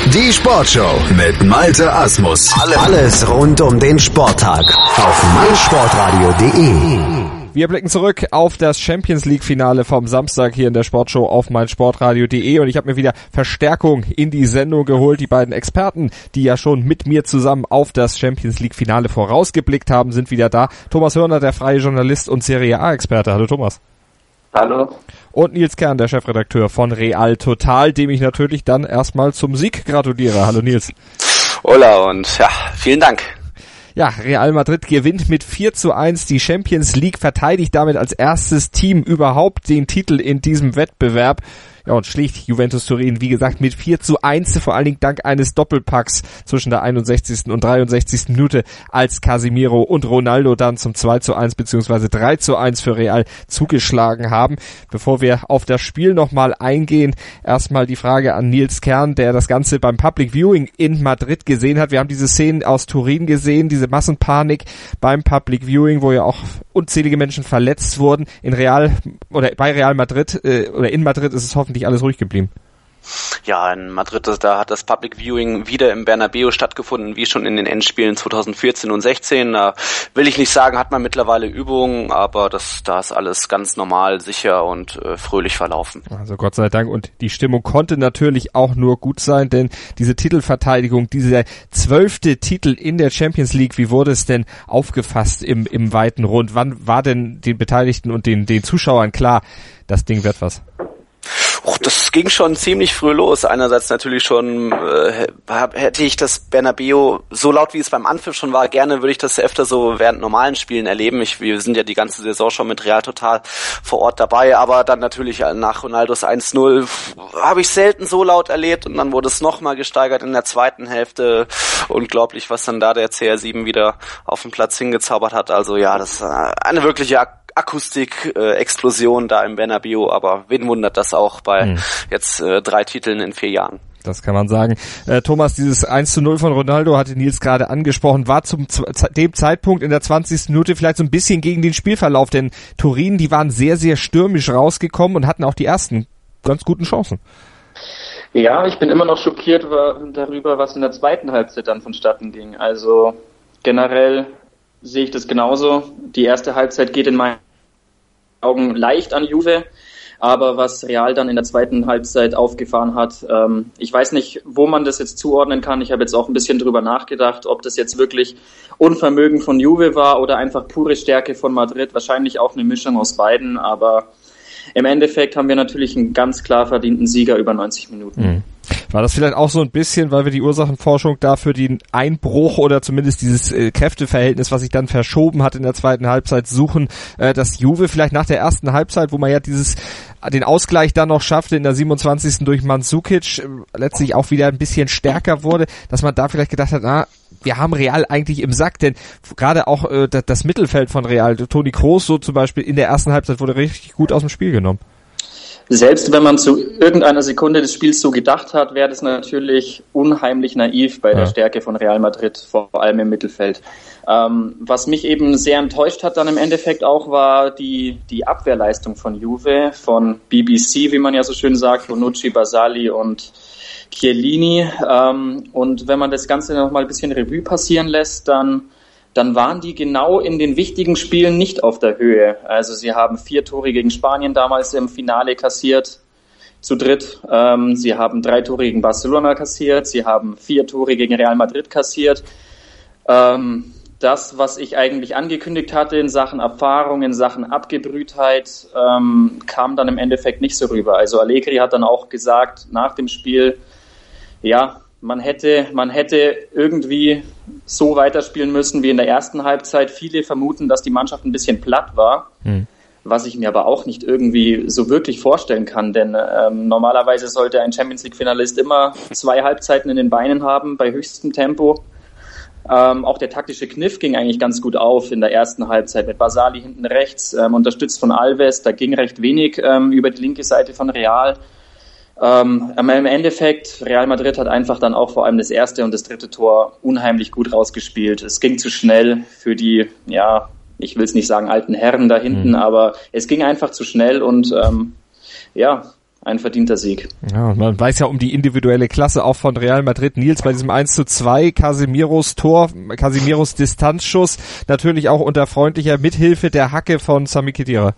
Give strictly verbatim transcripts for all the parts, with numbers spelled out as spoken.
Die Sportshow mit Malte Asmus. Alles rund um den Sporttag auf meinsportradio punkt de. Wir blicken zurück auf das Champions-League-Finale vom Samstag hier in der Sportshow auf meinsportradio punkt de und ich habe mir wieder Verstärkung in die Sendung geholt. Die beiden Experten, die ja schon mit mir zusammen auf das Champions-League-Finale vorausgeblickt haben, sind wieder da. Thomas Hörner, der freie Journalist und Serie A-Experte. Hallo Thomas. Hallo. Und Nils Kern, der Chefredakteur von Real Total, dem ich natürlich dann erstmal zum Sieg gratuliere. Hallo Nils. Hola und ja, vielen Dank. Ja, Real Madrid gewinnt mit vier zu eins die Champions League, verteidigt damit als erstes Team überhaupt den Titel in diesem Wettbewerb. Ja, und schlägt Juventus Turin, wie gesagt, mit vier zu eins, vor allen Dingen dank eines Doppelpacks zwischen der einundsechzigsten und dreiundsechzigsten Minute, als Casemiro und Ronaldo dann zum zwei zu eins bzw. drei zu eins für Real zugeschlagen haben. Bevor wir auf das Spiel nochmal eingehen, erstmal die Frage an Nils Kern, der das Ganze beim Public Viewing in Madrid gesehen hat. Wir haben diese Szenen aus Turin gesehen, diese Massenpanik beim Public Viewing, wo ja auch unzählige Menschen verletzt wurden. In Real oder bei Real Madrid äh, oder in Madrid ist es hoffentlich alles ruhig geblieben. Ja, in Madrid, da hat das Public Viewing wieder im Bernabeu stattgefunden, wie schon in den Endspielen zweitausendvierzehn und sechzehn. Da will ich nicht sagen, hat man mittlerweile Übungen, aber das, da ist alles ganz normal, sicher und äh, fröhlich verlaufen. Also Gott sei Dank. Und die Stimmung konnte natürlich auch nur gut sein, denn diese Titelverteidigung, dieser zwölfte Titel in der Champions League, wie wurde es denn aufgefasst im, im weiten Rund? Wann war denn den Beteiligten und den, den Zuschauern klar, das Ding wird was? Och, das ging schon ziemlich früh los. Einerseits natürlich schon, äh, hätte ich das Bernabeu so laut wie es beim Anpfiff schon war, gerne würde ich das öfter so während normalen Spielen erleben. Ich, wir sind ja die ganze Saison schon mit Real Total vor Ort dabei, aber dann natürlich nach Ronaldos eins null habe ich selten so laut erlebt und dann wurde es nochmal gesteigert in der zweiten Hälfte. Unglaublich, was dann da der C R sieben wieder auf den Platz hingezaubert hat. Also ja, das ist eine wirkliche Akustik-Explosion äh, da im Bernabeu, aber wen wundert das auch bei hm. jetzt äh, drei Titeln in vier Jahren. Das kann man sagen. Äh, Thomas, dieses eins zu null von Ronaldo hatte Nils gerade angesprochen, war zum z- dem Zeitpunkt in der zwanzigsten Minute vielleicht so ein bisschen gegen den Spielverlauf, denn Turin, die waren sehr, sehr stürmisch rausgekommen und hatten auch die ersten ganz guten Chancen. Ja, ich bin immer noch schockiert darüber, was in der zweiten Halbzeit dann vonstatten ging. Also generell sehe ich das genauso. Die erste Halbzeit geht in meinen Augen leicht an Juve, aber was Real dann in der zweiten Halbzeit aufgefahren hat, ähm, ich weiß nicht, wo man das jetzt zuordnen kann. Ich habe jetzt auch ein bisschen drüber nachgedacht, ob das jetzt wirklich Unvermögen von Juve war oder einfach pure Stärke von Madrid. Wahrscheinlich auch eine Mischung aus beiden, aber im Endeffekt haben wir natürlich einen ganz klar verdienten Sieger über neunzig Minuten. Mhm. War das vielleicht auch so ein bisschen, weil wir die Ursachenforschung dafür den Einbruch oder zumindest dieses äh, Kräfteverhältnis, was sich dann verschoben hat in der zweiten Halbzeit, suchen, äh, dass Juve vielleicht nach der ersten Halbzeit, wo man ja dieses den Ausgleich dann noch schaffte in der siebenundzwanzigsten durch Mandzukic, äh, letztlich auch wieder ein bisschen stärker wurde, dass man da vielleicht gedacht hat, na, wir haben Real eigentlich im Sack, denn gerade auch äh, das, das Mittelfeld von Real, Toni Kroos so zum Beispiel in der ersten Halbzeit wurde richtig gut aus dem Spiel genommen. Selbst wenn man zu irgendeiner Sekunde des Spiels so gedacht hat, wäre das natürlich unheimlich naiv bei der ja. Stärke von Real Madrid, vor allem im Mittelfeld. Ähm, was mich eben sehr enttäuscht hat dann im Endeffekt auch, war die die Abwehrleistung von Juve, von B B C, wie man ja so schön sagt, Bonucci, Basali und Chiellini. Ähm, und wenn man das Ganze noch mal ein bisschen Revue passieren lässt, dann dann waren die genau in den wichtigen Spielen nicht auf der Höhe. Also sie haben vier Tore gegen Spanien damals im Finale kassiert, zu dritt. Ähm, sie haben drei Tore gegen Barcelona kassiert, sie haben vier Tore gegen Real Madrid kassiert. Ähm, das, was ich eigentlich angekündigt hatte in Sachen Erfahrung, in Sachen Abgebrühtheit, ähm, kam dann im Endeffekt nicht so rüber. Also Allegri hat dann auch gesagt nach dem Spiel, ja, Man hätte, man hätte irgendwie so weiterspielen müssen wie in der ersten Halbzeit. Viele vermuten, dass die Mannschaft ein bisschen platt war, hm. was ich mir aber auch nicht irgendwie so wirklich vorstellen kann, denn ähm, normalerweise sollte ein Champions-League-Finalist immer zwei Halbzeiten in den Beinen haben bei höchstem Tempo. Ähm, auch der taktische Kniff ging eigentlich ganz gut auf in der ersten Halbzeit mit Basali hinten rechts, ähm, unterstützt von Alves. Da ging recht wenig ähm, über die linke Seite von Real. Ähm, im Endeffekt, Real Madrid hat einfach dann auch vor allem das erste und das dritte Tor unheimlich gut rausgespielt. Es ging zu schnell für die, ja, ich will es nicht sagen alten Herren da hinten, mhm. aber es ging einfach zu schnell und ähm, ja, ein verdienter Sieg. Ja, und man weiß ja um die individuelle Klasse auch von Real Madrid. Nils, bei diesem eins zu zwei, Casemiros Tor, Casemiros Distanzschuss, natürlich auch unter freundlicher Mithilfe der Hacke von Sami Khedira.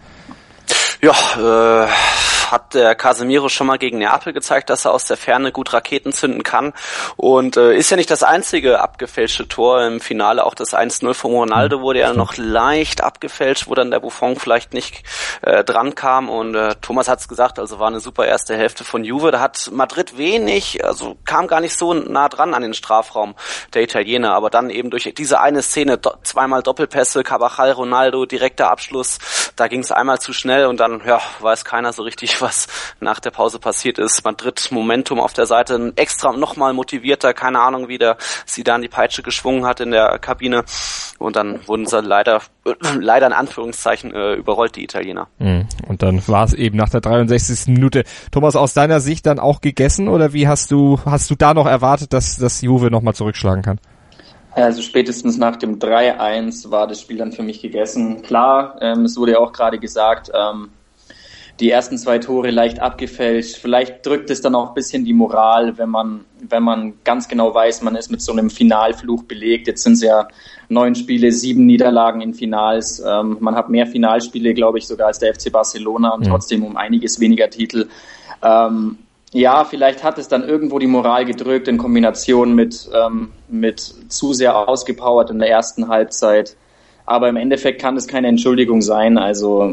Ja, äh, hat der Casemiro schon mal gegen Neapel gezeigt, dass er aus der Ferne gut Raketen zünden kann und äh, ist ja nicht das einzige abgefälschte Tor im Finale, auch das eins null von Ronaldo wurde ja noch leicht abgefälscht, wo dann der Buffon vielleicht nicht äh, dran kam und äh, Thomas hat's gesagt, also war eine super erste Hälfte von Juve, da hat Madrid wenig, also kam gar nicht so nah dran an den Strafraum der Italiener, aber dann eben durch diese eine Szene, do- zweimal Doppelpässe, Carvajal, Ronaldo, direkter Abschluss, da ging's einmal zu schnell und dann, ja, weiß keiner so richtig, was nach der Pause passiert ist. Madrid Momentum auf der Seite, extra nochmal motivierter, keine Ahnung, wie der Zidane die Peitsche geschwungen hat in der Kabine und dann wurden sie leider, äh, leider in Anführungszeichen äh, überrollt, die Italiener. Und dann war es eben nach der dreiundsechzigsten Minute. Thomas, aus deiner Sicht dann auch gegessen oder wie hast du, hast du da noch erwartet, dass das Juve nochmal zurückschlagen kann? Also spätestens nach dem drei eins war das Spiel dann für mich gegessen. Klar, ähm, es wurde ja auch gerade gesagt, ähm, die ersten zwei Tore leicht abgefälscht. Vielleicht drückt es dann auch ein bisschen die Moral, wenn man wenn man ganz genau weiß, man ist mit so einem Finalfluch belegt. Jetzt sind es ja neun Spiele, sieben Niederlagen in Finals. Ähm, man hat mehr Finalspiele, glaube ich, sogar als der F C Barcelona und mhm. trotzdem um einiges weniger Titel. Ähm, ja, vielleicht hat es dann irgendwo die Moral gedrückt in Kombination mit ähm, mit zu sehr ausgepowert in der ersten Halbzeit. Aber im Endeffekt kann das keine Entschuldigung sein. Also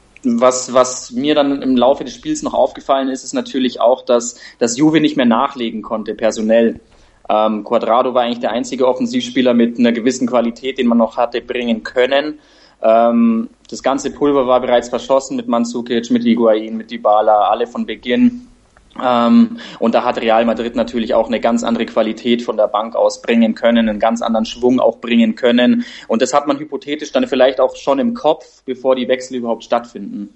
Was, was mir dann im Laufe des Spiels noch aufgefallen ist, ist natürlich auch, dass, dass Juve nicht mehr nachlegen konnte, personell. Ähm, Cuadrado war eigentlich der einzige Offensivspieler mit einer gewissen Qualität, den man noch hatte bringen können. Ähm, das ganze Pulver war bereits verschossen mit Mandzukic, mit Higuaín, mit Dybala, alle von Beginn. Ähm, und da hat Real Madrid natürlich auch eine ganz andere Qualität von der Bank aus bringen können, einen ganz anderen Schwung auch bringen können. Und das hat man hypothetisch dann vielleicht auch schon im Kopf, bevor die Wechsel überhaupt stattfinden.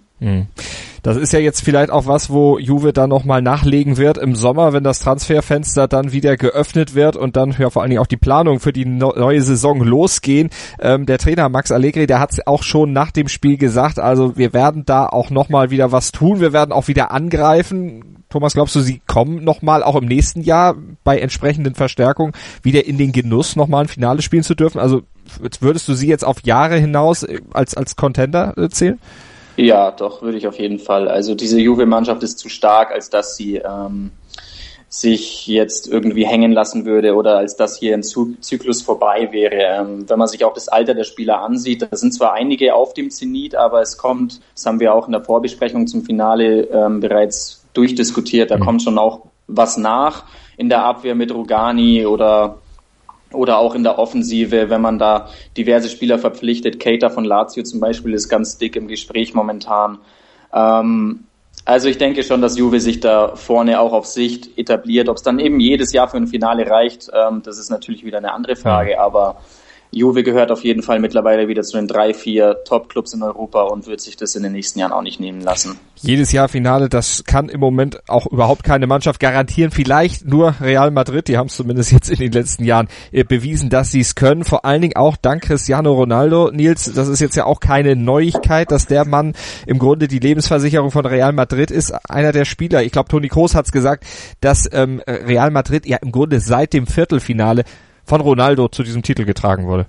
Das ist ja jetzt vielleicht auch was, wo Juve dann nochmal nachlegen wird im Sommer, wenn das Transferfenster dann wieder geöffnet wird und dann ja vor allen Dingen auch die Planung für die neue Saison losgehen. Ähm, der Trainer Max Allegri, der hat es auch schon nach dem Spiel gesagt, also wir werden da auch nochmal wieder was tun, wir werden auch wieder angreifen. Thomas, glaubst du, sie kommen nochmal auch im nächsten Jahr bei entsprechenden Verstärkungen wieder in den Genuss, nochmal ein Finale spielen zu dürfen? Also würdest du sie jetzt auf Jahre hinaus als, als Contender zählen? Ja, doch, würde ich auf jeden Fall. Also diese Juve-Mannschaft ist zu stark, als dass sie ähm, sich jetzt irgendwie hängen lassen würde oder als dass hier ein Zyklus vorbei wäre. Ähm, wenn man sich auch das Alter der Spieler ansieht, da sind zwar einige auf dem Zenit, aber es kommt, das haben wir auch in der Vorbesprechung zum Finale ähm, bereits durchdiskutiert, da mhm. kommt schon auch was nach in der Abwehr mit Rugani oder Oder auch in der Offensive, wenn man da diverse Spieler verpflichtet. Keita von Lazio zum Beispiel ist ganz dick im Gespräch momentan. Ähm, also ich denke schon, dass Juve sich da vorne auch auf Sicht etabliert. Ob es dann eben jedes Jahr für ein Finale reicht, ähm, das ist natürlich wieder eine andere Frage. Aber Juve gehört auf jeden Fall mittlerweile wieder zu den drei, vier Top-Clubs in Europa und wird sich das in den nächsten Jahren auch nicht nehmen lassen. Jedes Jahr Finale, das kann im Moment auch überhaupt keine Mannschaft garantieren. Vielleicht nur Real Madrid, die haben es zumindest jetzt in den letzten Jahren äh, bewiesen, dass sie es können. Vor allen Dingen auch dank Cristiano Ronaldo. Nils, das ist jetzt ja auch keine Neuigkeit, dass der Mann im Grunde die Lebensversicherung von Real Madrid ist. Einer der Spieler, ich glaube Toni Kroos hat es gesagt, dass ähm, Real Madrid ja im Grunde seit dem Viertelfinale von Ronaldo zu diesem Titel getragen wurde.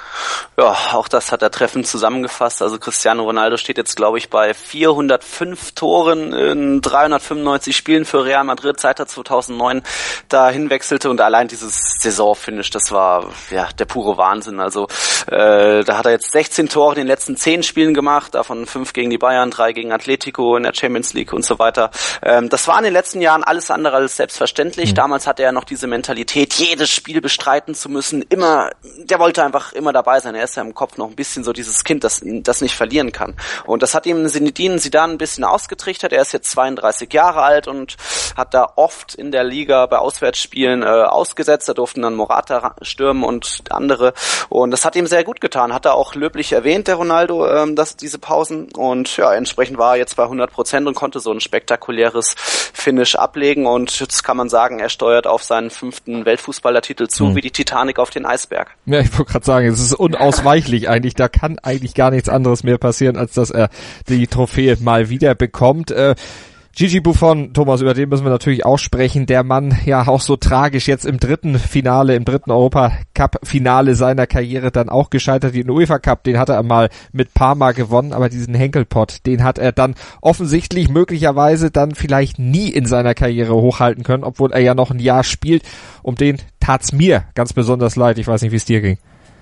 Ja, auch das hat er treffend zusammengefasst. Also Cristiano Ronaldo steht jetzt, glaube ich, bei vierhundertfünf Toren in dreihundertfünfundneunzig Spielen für Real Madrid, seit er zweitausendneun dahin wechselte. Und allein dieses Saisonfinish, das war ja der pure Wahnsinn. Also äh, da hat er jetzt sechzehn Tore in den letzten zehn Spielen gemacht, davon fünf gegen die Bayern, drei gegen Atletico in der Champions League und so weiter. Ähm, das war in den letzten Jahren alles andere als selbstverständlich. Mhm. Damals hatte er noch diese Mentalität, jedes Spiel bestreiten zu müssen. Immer, der wollte einfach immer dabei sein. Er ist ja im Kopf noch ein bisschen so dieses Kind, das das nicht verlieren kann. Und das hat ihm Zinedine Zidane ein bisschen ausgetrichtert. Er ist jetzt zweiunddreißig Jahre alt und hat da oft in der Liga bei Auswärtsspielen äh, ausgesetzt. Da durften dann Morata stürmen und andere. Und das hat ihm sehr gut getan. Hat er auch löblich erwähnt, der Ronaldo, ähm, dass diese Pausen. Und ja, entsprechend war er jetzt bei hundert Prozent und konnte so ein spektakuläres Finish ablegen. Und jetzt kann man sagen, er steuert auf seinen fünften Weltfußballertitel zu, hm. wie die Titanic auf den Eisberg. Ja, ich wollte gerade sagen, es ist unausweichlich eigentlich. Da kann eigentlich gar nichts anderes mehr passieren, als dass er die Trophäe mal wieder bekommt. Äh, Gigi Buffon, Thomas, über den müssen wir natürlich auch sprechen. Der Mann, ja auch so tragisch, jetzt im dritten Finale, im dritten Europacup-Finale seiner Karriere dann auch gescheitert. Den UEFA Cup, den hat er mal mit Parma gewonnen, aber diesen Henkelpott, den hat er dann offensichtlich möglicherweise dann vielleicht nie in seiner Karriere hochhalten können, obwohl er ja noch ein Jahr spielt. Um den tat's mir ganz besonders leid. Ich weiß nicht, wie es dir ging.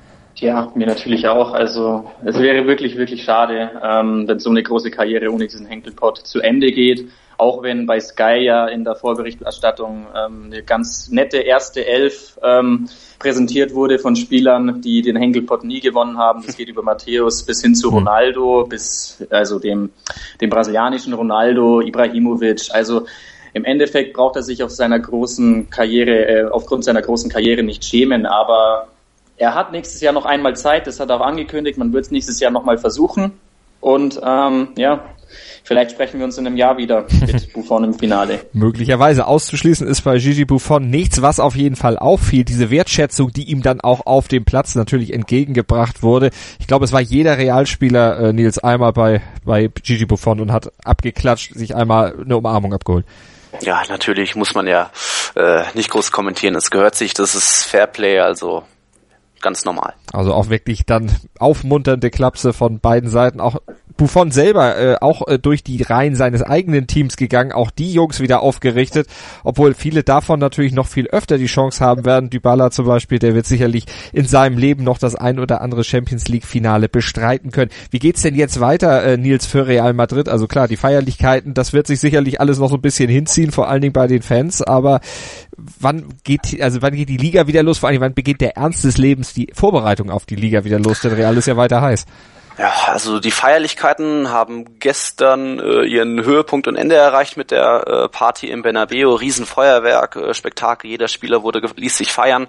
Ja, mir natürlich auch. Also es wäre wirklich, wirklich schade, ähm, wenn so eine große Karriere ohne diesen Henkelpott zu Ende geht. Auch wenn bei Sky ja in der Vorberichterstattung ähm, eine ganz nette erste Elf ähm, präsentiert wurde von Spielern, die den Henkelpott nie gewonnen haben. Das geht über Matthäus bis hin zu Ronaldo, bis also dem, dem brasilianischen Ronaldo, Ibrahimovic. Also im Endeffekt braucht er sich auf seiner großen Karriere, äh, aufgrund seiner großen Karriere nicht schämen, aber er hat nächstes Jahr noch einmal Zeit, das hat er auch angekündigt, man wird es nächstes Jahr nochmal versuchen und ähm, ja, vielleicht sprechen wir uns in einem Jahr wieder mit Buffon im Finale. Möglicherweise auszuschließen ist bei Gigi Buffon nichts, was auf jeden Fall auffiel, diese Wertschätzung, die ihm dann auch auf dem Platz natürlich entgegengebracht wurde. Ich glaube, es war jeder Realspieler, äh, Nils, einmal bei, bei Gigi Buffon und hat abgeklatscht, sich einmal eine Umarmung abgeholt. Ja, natürlich muss man ja äh, nicht groß kommentieren, es gehört sich, das ist Fairplay, also ganz normal. Also auch wirklich dann aufmunternde Klapse von beiden Seiten. Auch Buffon selber äh, auch äh, durch die Reihen seines eigenen Teams gegangen, auch die Jungs wieder aufgerichtet, obwohl viele davon natürlich noch viel öfter die Chance haben werden. Dybala zum Beispiel, der wird sicherlich in seinem Leben noch das ein oder andere Champions League Finale bestreiten können. Wie geht's denn jetzt weiter, äh, Nils, für Real Madrid? Also klar, die Feierlichkeiten, das wird sich sicherlich alles noch so ein bisschen hinziehen, vor allen Dingen bei den Fans, aber wann geht, also wann geht die Liga wieder los? Vor allen Dingen, wann beginnt der Ernst des Lebens, die Vorbereitung auf die Liga wieder los? Denn Real ist ja weiter heiß. Ja, also die Feierlichkeiten haben gestern äh, ihren Höhepunkt und Ende erreicht mit der äh, Party im Bernabeu, Riesenfeuerwerk, äh, Spektakel, jeder Spieler wurde ließ sich feiern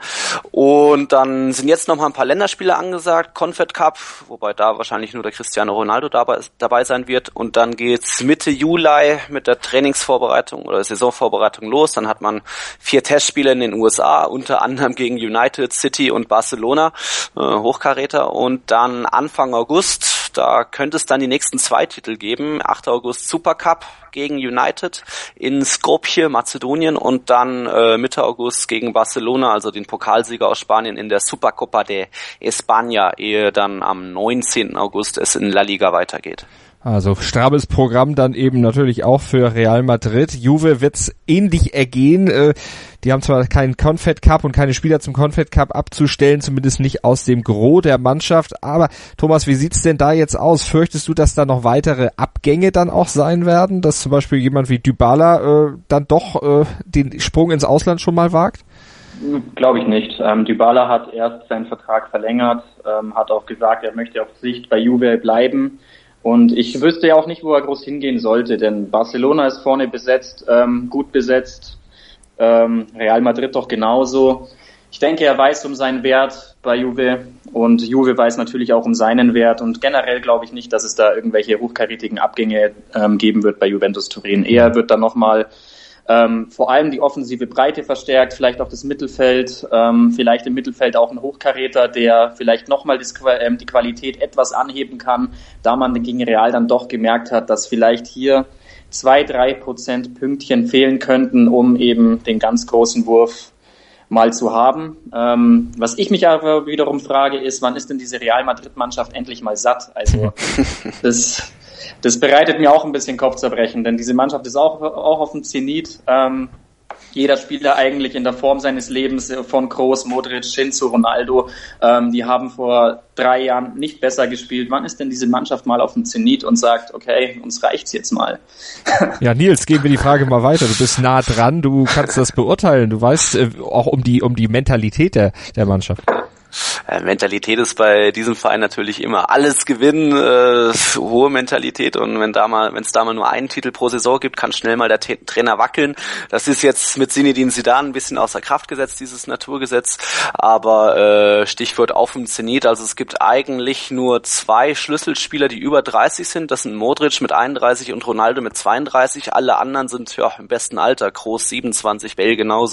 und dann sind jetzt noch mal ein paar Länderspiele angesagt, Confed Cup, wobei da wahrscheinlich nur der Cristiano Ronaldo dabei, dabei sein wird und dann geht's Mitte Juli mit der Trainingsvorbereitung oder Saisonvorbereitung los, dann hat man vier Testspiele in den U S A, unter anderem gegen United, City und Barcelona, äh, Hochkaräter und dann Anfang August, da könnte es dann die nächsten zwei Titel geben. achter August Supercup gegen United in Skopje, Mazedonien und dann äh, Mitte August gegen Barcelona, also den Pokalsieger aus Spanien in der Supercopa de España, ehe dann am neunzehnten August es in La Liga weitergeht. Also strables Programm dann eben natürlich auch für Real Madrid. Juve wird's ähnlich ergehen. Äh, die haben zwar keinen Confed Cup und keine Spieler zum Confed Cup abzustellen, zumindest nicht aus dem Gros der Mannschaft. Aber Thomas, wie sieht's denn da jetzt aus? Fürchtest du, dass da noch weitere Abgänge dann auch sein werden? Dass zum Beispiel jemand wie Dybala äh, dann doch äh, den Sprung ins Ausland schon mal wagt? Glaube ich nicht. Ähm, Dybala hat erst seinen Vertrag verlängert, ähm, hat auch gesagt, er möchte auf Sicht bei Juve bleiben. Und ich wüsste ja auch nicht, wo er groß hingehen sollte, denn Barcelona ist vorne besetzt, ähm, gut besetzt, ähm, Real Madrid doch genauso. Ich denke, er weiß um seinen Wert bei Juve und Juve weiß natürlich auch um seinen Wert und generell glaube ich nicht, dass es da irgendwelche hochkarätigen Abgänge ähm, geben wird bei Juventus Turin. Er wird dann nochmal Ähm, vor allem die offensive Breite verstärkt, vielleicht auch das Mittelfeld, ähm, vielleicht im Mittelfeld auch ein Hochkaräter, der vielleicht nochmal ähm, die Qualität etwas anheben kann, da man gegen Real dann doch gemerkt hat, dass vielleicht hier zwei, drei Prozent Pünktchen fehlen könnten, um eben den ganz großen Wurf mal zu haben. Ähm, was ich mich aber wiederum frage, ist, wann ist denn diese Real Madrid-Mannschaft endlich mal satt? Also das... Das bereitet mir auch ein bisschen Kopfzerbrechen, denn diese Mannschaft ist auch, auch auf dem Zenit. Ähm, jeder Spieler eigentlich in der Form seines Lebens, von Kroos, Modric hin zu Ronaldo, ähm, die haben vor drei Jahren nicht besser gespielt. Wann ist denn diese Mannschaft mal auf dem Zenit und sagt, okay, uns reicht's jetzt mal? Ja, Nils, geben wir die Frage mal weiter. Du bist nah dran, du kannst das beurteilen. Du weißt äh, auch um die um die Mentalität der, der Mannschaft. Äh, Mentalität ist bei diesem Verein natürlich immer alles gewinnen, äh, hohe Mentalität und wenn da mal, wenn es da mal nur einen Titel pro Saison gibt, kann schnell mal der T- Trainer wackeln. Das ist jetzt mit Zinedine Zidane ein bisschen außer Kraft gesetzt, dieses Naturgesetz, aber äh, Stichwort auf dem Zenit, also es gibt eigentlich nur zwei Schlüsselspieler, die über dreißig sind, das sind Modric mit einunddreißig und Ronaldo mit zweiunddreißig, alle anderen sind ja im besten Alter, Kroos siebenundzwanzig, Bale genauso,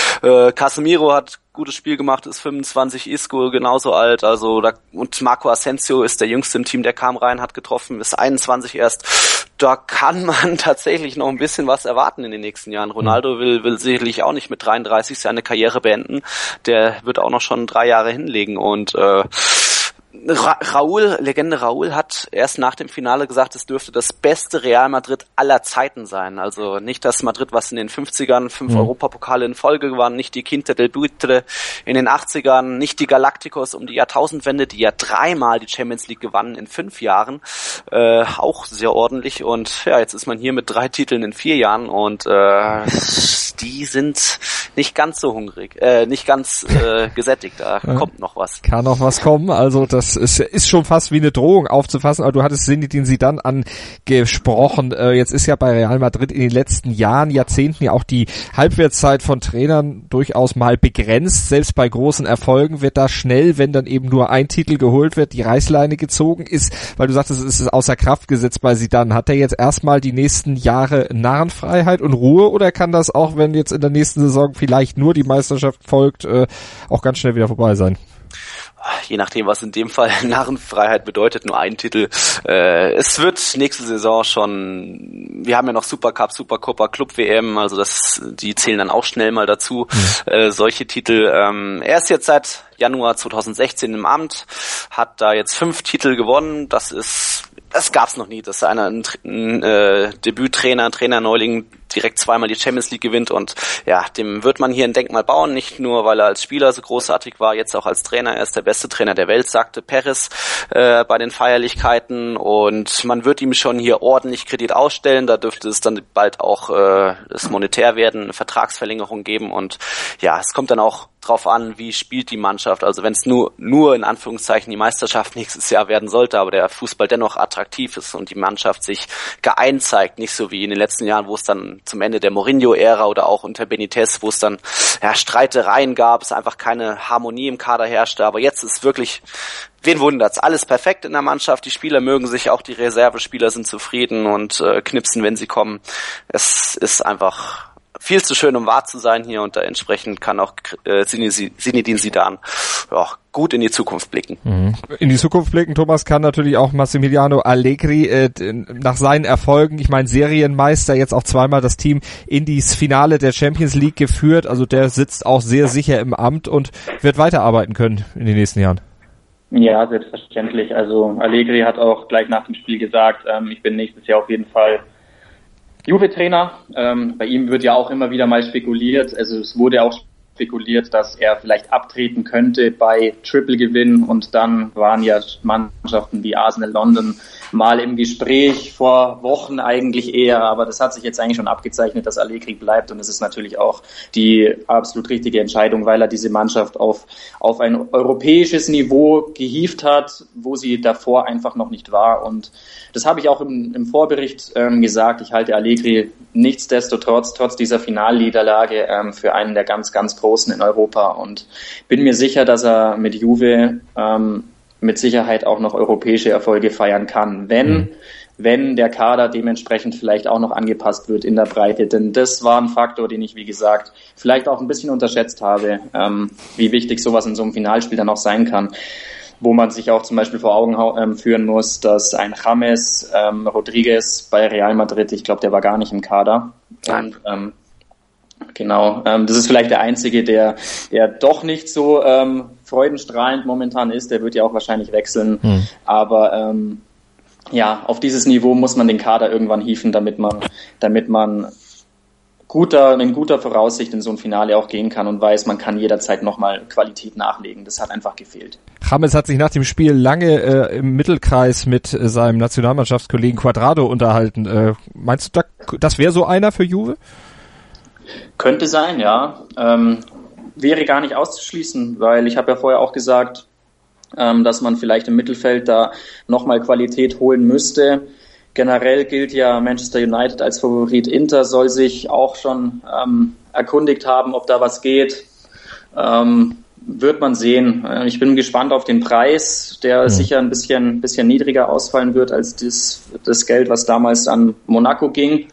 Äh, Casemiro hat gutes Spiel gemacht, ist fünfundzwanzig, Isco genauso alt, also da, und Marco Asensio ist der jüngste im Team, der kam rein, hat getroffen, ist einundzwanzig erst. Da kann man tatsächlich noch ein bisschen was erwarten in den nächsten Jahren. Ronaldo will, will sicherlich auch nicht mit dreiunddreißig seine Karriere beenden. Der wird auch noch schon drei Jahre hinlegen und äh, Ra- Raúl, Legende Raúl hat erst nach dem Finale gesagt, es dürfte das beste Real Madrid aller Zeiten sein. Also nicht das Madrid, was in den fünfzigern fünf mhm. Europapokale in Folge gewann, nicht die Quinta del Buitre in den achtzigern, nicht die Galacticos um die Jahrtausendwende, die ja dreimal die Champions League gewannen in fünf Jahren. Äh, auch sehr ordentlich. Und ja, jetzt ist man hier mit drei Titeln in vier Jahren und äh, die sind nicht ganz so hungrig, äh, nicht ganz äh, gesättigt. Da ja. kommt noch was. Kann noch was kommen. Also das ist, ist schon fast wie eine Drohung aufzufassen, aber du hattest Zinedine Zidane angesprochen. Äh, jetzt ist ja bei Real Madrid in den letzten Jahren, Jahrzehnten ja auch die Halbwertszeit von Trainern durchaus mal begrenzt. Selbst bei großen Erfolgen wird da schnell, wenn dann eben nur ein Titel geholt wird, die Reißleine gezogen ist, weil du sagtest, es ist außer Kraft gesetzt bei Zidane. Hat er jetzt erstmal die nächsten Jahre Narrenfreiheit und Ruhe oder kann das auch, wenn jetzt in der nächsten Saison vielleicht nur die Meisterschaft folgt, äh, auch ganz schnell wieder vorbei sein? Je nachdem, was in dem Fall Narrenfreiheit bedeutet, nur ein Titel. Äh, es wird nächste Saison schon, wir haben ja noch Supercup, Supercopa, Club-W M, also das, die zählen dann auch schnell mal dazu, mhm. äh, solche Titel. Ähm, er ist jetzt seit Januar zweitausendsechzehn im Amt, hat da jetzt fünf Titel gewonnen, das ist, das gab's noch nie, dass einer ein, ein äh, Debüttrainer, ein Trainerneuling direkt zweimal die Champions League gewinnt und ja, dem wird man hier ein Denkmal bauen, nicht nur, weil er als Spieler so großartig war, jetzt auch als Trainer. Er ist der beste Trainer der Welt, sagte Perez äh, bei den Feierlichkeiten und man wird ihm schon hier ordentlich Kredit ausstellen, da dürfte es dann bald auch äh, das monetär werden, eine Vertragsverlängerung geben und ja, es kommt dann auch drauf an, wie spielt die Mannschaft, also wenn es nur, nur in Anführungszeichen die Meisterschaft nächstes Jahr werden sollte, aber der Fußball dennoch attraktiv ist und die Mannschaft sich geeint zeigt, nicht so wie in den letzten Jahren, wo es dann zum Ende der Mourinho-Ära oder auch unter Benitez, wo es dann ja, Streitereien gab, es einfach keine Harmonie im Kader herrschte. Aber jetzt ist wirklich, wen wundert's, alles perfekt in der Mannschaft. Die Spieler mögen sich, auch die Reservespieler sind zufrieden und äh, knipsen, wenn sie kommen. Es ist einfach viel zu schön, um wahr zu sein hier und da entsprechend kann auch äh, Zinedine Zidane ja, gut in die Zukunft blicken. Mhm. In die Zukunft blicken, Thomas, kann natürlich auch Massimiliano Allegri äh, nach seinen Erfolgen, ich meine Serienmeister, jetzt auch zweimal das Team in das Finale der Champions League geführt, also der sitzt auch sehr sicher im Amt und wird weiterarbeiten können in den nächsten Jahren. Ja, selbstverständlich. Also Allegri hat auch gleich nach dem Spiel gesagt, ähm, ich bin nächstes Jahr auf jeden Fall Juve-Trainer. Ähm, bei ihm wird ja auch immer wieder mal spekuliert, also es wurde auch spekuliert, dass er vielleicht abtreten könnte bei Triple-Gewinn und dann waren ja Mannschaften wie Arsenal London mal im Gespräch, vor Wochen eigentlich eher, aber das hat sich jetzt eigentlich schon abgezeichnet, dass Allegri bleibt und es ist natürlich auch die absolut richtige Entscheidung, weil er diese Mannschaft auf, auf ein europäisches Niveau gehievt hat, wo sie davor einfach noch nicht war und das habe ich auch im, im Vorbericht ähm, gesagt, ich halte Allegri nichtsdestotrotz, trotz dieser Finalniederlage ähm, für einen der ganz, ganz Großen in Europa und bin mir sicher, dass er mit Juve ähm, mit Sicherheit auch noch europäische Erfolge feiern kann, wenn, mhm. wenn der Kader dementsprechend vielleicht auch noch angepasst wird in der Breite. Denn das war ein Faktor, den ich, wie gesagt, vielleicht auch ein bisschen unterschätzt habe, ähm, wie wichtig sowas in so einem Finalspiel dann auch sein kann. Wo man sich auch zum Beispiel vor Augen ähm, führen muss, dass ein James ähm, Rodriguez bei Real Madrid, ich glaube, der war gar nicht im Kader. Und, ähm, Genau, ähm, das ist vielleicht der Einzige, der der doch nicht so ähm, freudenstrahlend momentan ist. Der wird ja auch wahrscheinlich wechseln. Hm. Aber ähm, ja, auf dieses Niveau muss man den Kader irgendwann hieven, damit man damit man guter in guter Voraussicht in so ein Finale auch gehen kann und weiß, man kann jederzeit nochmal Qualität nachlegen. Das hat einfach gefehlt. James hat sich nach dem Spiel lange äh, im Mittelkreis mit äh, seinem Nationalmannschaftskollegen Cuadrado unterhalten. Äh, meinst du, da, das wäre so einer für Juve? Könnte sein, ja. Ähm, wäre gar nicht auszuschließen, weil ich habe ja vorher auch gesagt, ähm, dass man vielleicht im Mittelfeld da nochmal Qualität holen müsste. Generell gilt ja Manchester United als Favorit. Inter soll sich auch schon ähm, erkundigt haben, ob da was geht. Ähm, wird man sehen. Ich bin gespannt auf den Preis, der mhm. sicher ein bisschen, bisschen niedriger ausfallen wird als das, das Geld, was damals an Monaco ging.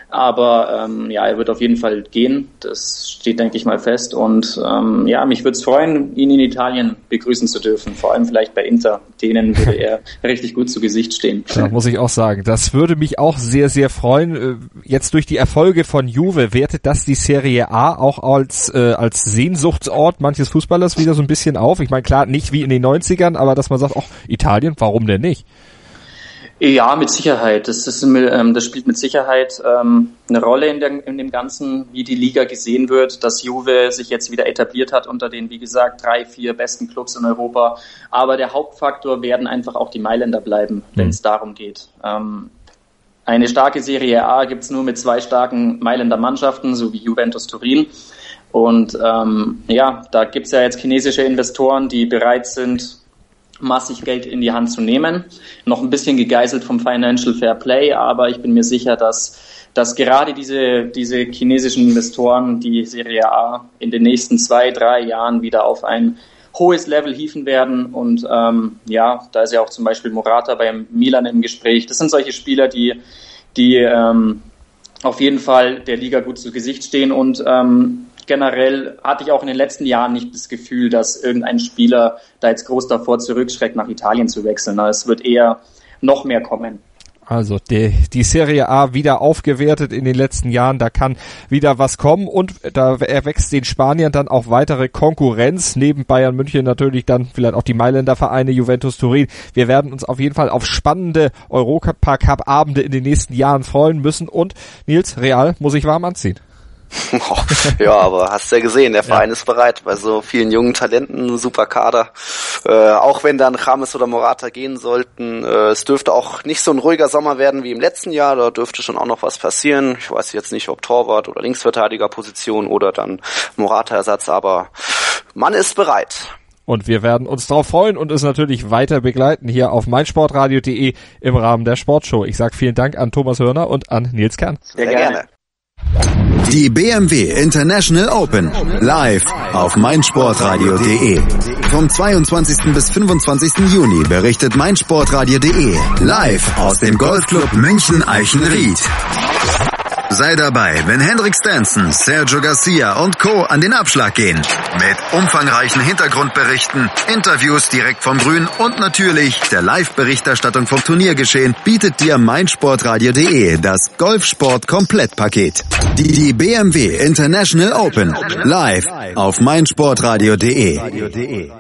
Aber ähm, ja, er wird auf jeden Fall gehen. Das steht, denke ich mal, fest. Und ähm, ja, mich würde es freuen, ihn in Italien begrüßen zu dürfen. Vor allem vielleicht bei Inter. Denen würde er richtig gut zu Gesicht stehen. Da muss ich auch sagen, das würde mich auch sehr, sehr freuen. Jetzt durch die Erfolge von Juve wertet das die Serie A auch als äh, als Sehnsuchtsort manches Fußballers wieder so ein bisschen auf. Ich meine, klar, nicht wie in den neunzigern, aber dass man sagt, ach, Italien, warum denn nicht? Ja, mit Sicherheit. Das ist, ähm, das spielt mit Sicherheit ähm, eine Rolle in, der, in dem Ganzen, wie die Liga gesehen wird, dass Juve sich jetzt wieder etabliert hat unter den, wie gesagt, drei, vier besten Clubs in Europa. Aber der Hauptfaktor werden einfach auch die Mailänder bleiben, wenn es mhm. darum geht. Ähm, eine starke Serie A gibt's nur mit zwei starken Mailänder Mannschaften, so wie Juventus Turin. Und ähm, ja, da gibt's ja jetzt chinesische Investoren, die bereit sind, massig Geld in die Hand zu nehmen. Noch ein bisschen gegeißelt vom Financial Fair Play, aber ich bin mir sicher, dass, dass gerade diese, diese chinesischen Investoren die Serie A in den nächsten zwei, drei Jahren wieder auf ein hohes Level hieven werden. Und ähm, ja, da ist ja auch zum Beispiel Morata beim Milan im Gespräch. Das sind solche Spieler, die, die ähm, auf jeden Fall der Liga gut zu Gesicht stehen. Und ähm, generell hatte ich auch in den letzten Jahren nicht das Gefühl, dass irgendein Spieler da jetzt groß davor zurückschreckt, nach Italien zu wechseln. Es wird eher noch mehr kommen. Also die, die Serie A wieder aufgewertet in den letzten Jahren, da kann wieder was kommen und da erwächst den Spaniern dann auch weitere Konkurrenz, neben Bayern München natürlich dann vielleicht auch die Mailänder Vereine, Juventus Turin. Wir werden uns auf jeden Fall auf spannende Europacup-Abende in den nächsten Jahren freuen müssen und Nils, Real muss ich warm anziehen. Ja, aber hast ja gesehen, der Verein ja. ist bereit bei so vielen jungen Talenten, super Kader. Äh, auch wenn dann James oder Morata gehen sollten, äh, es dürfte auch nicht so ein ruhiger Sommer werden wie im letzten Jahr, da dürfte schon auch noch was passieren. Ich weiß jetzt nicht, ob Torwart oder Linksverteidigerposition oder dann Morata-Ersatz, aber man ist bereit. Und wir werden uns darauf freuen und es natürlich weiter begleiten hier auf meinsportradio punkt de im Rahmen der Sportshow. Ich sage vielen Dank an Thomas Hörner und an Nils Kern. Sehr, Sehr gerne. Die B M W International Open live auf meinsportradio punkt de. Vom zweiundzwanzigsten bis fünfundzwanzigsten Juni berichtet meinsportradio punkt de live aus dem Golfclub München Eichenried. Sei dabei, wenn Hendrik Stenson, Sergio Garcia und Co. an den Abschlag gehen. Mit umfangreichen Hintergrundberichten, Interviews direkt vom Grün und natürlich der Live-Berichterstattung vom Turniergeschehen bietet dir meinsportradio punkt de das Golfsport-Komplettpaket. Die, die B M W International Open live auf meinsportradio punkt de.